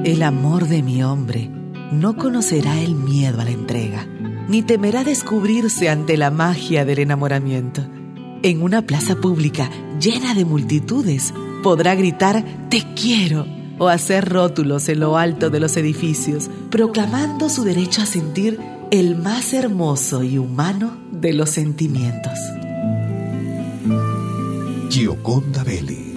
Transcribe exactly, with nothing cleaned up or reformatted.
El amor de mi hombre no conocerá el miedo a la entrega, ni temerá descubrirse ante la magia del enamoramiento. En una plaza pública llena de multitudes podrá gritar «Te quiero» o hacer rótulos en lo alto de los edificios, proclamando su derecho a sentir el más hermoso y humano de los sentimientos. Gioconda Belli.